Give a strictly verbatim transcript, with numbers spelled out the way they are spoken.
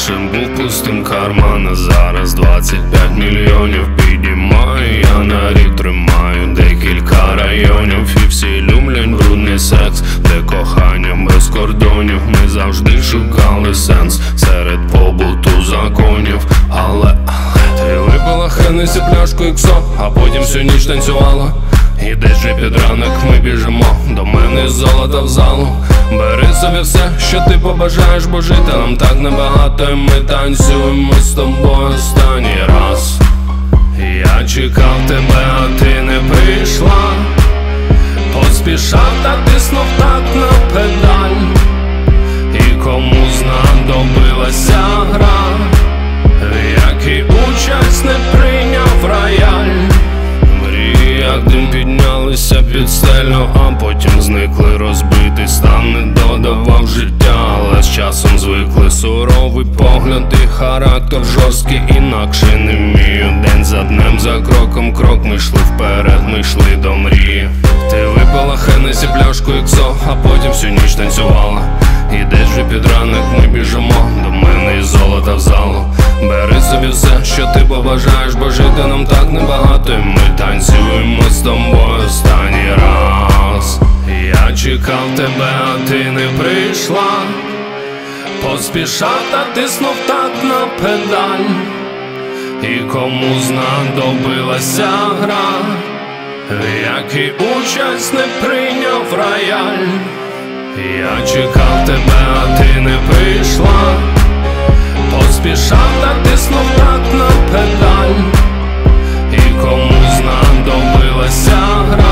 раніше був пустим карман, а зараз двадцять п'ять мільйонів підіймаю. Я на рік тримаю декілька районів, і всі люблять брудний секс, де кохання без кордонів. Ми завжди шукали сенс серед побуту законів. Але, але ти випила Хеннесі, пляшку іксо, а потім всю ніч танцювала. І десь же під ранок ми біжимо до мене з золота в залу. Бери собі все, що ти побажаєш, бо жити нам так небагато, і ми танцюємо з тобою останній раз. Я чекав тебе, а ти не прийшла. Поспішав та тиснув так на педаль. І кому знадобилася гра, в якій участь не прийняв рояль. Мрії, як дим, піднялися під стелю, а потім зникли. Розбитий стан не додавав життя, але з часом звикли. Суровий погляд і характер жорсткий, інакше не вмію. День за днем, за кроком крок, ми йшли вперед, ми йшли до мрії. Ти випила Хеннесі, пляшку іксо, а потім всю ніч танцювала. І десь вже під ранок ми біжимо до мене із золота в залу. Бери собі все, що ти побажаєш, бо жити нам так небагато, і ми танцюємо з тобою останній раз. Я чекав тебе, а ти не прийшла. Поспішав та тиснув так на педаль. І кому знадобилася гра, в якій участь не прийняв рояль. Я чекав тебе, а ти не прийшла. Поспішав та тиснув так на педаль. І кому знадобилася гра,